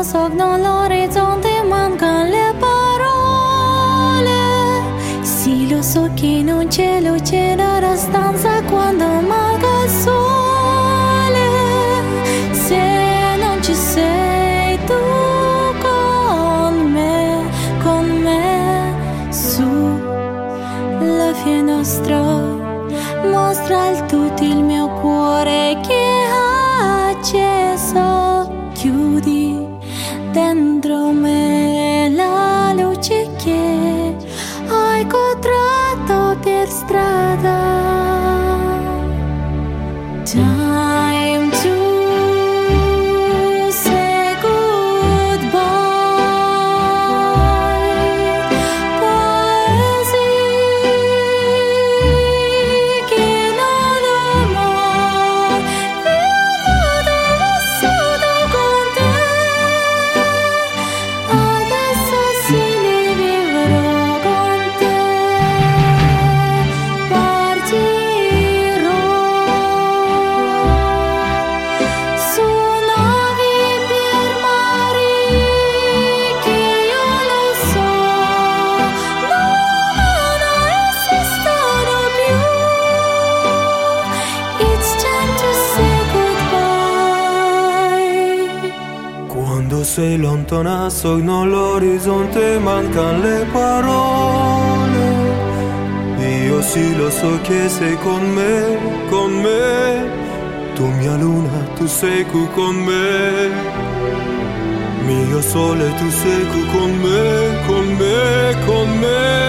sogno l'orizzonte, mancano le parole. Sì, lo so che non c'è luce nella stanza quando manca il sole. Se non ci sei tu con me, su la finestra, mostra il tutto il mio cuore che è acceso. Chiudi dentro me la luce che hai incontrato per strada. Time to say goodbye. Poesie che non ho mai vissuto con te. Adesso sì li vivrò con te. Partirò su navi per mari che io lo so non esistono più. It's time to say goodbye. Quando sei lontana sogno l'orizzonte, mancano le parole. Io sì lo so che sei con me, con me. Tu mia luna, tu sei qui con me. Mio sole, tu sei qui con me, con me, con me.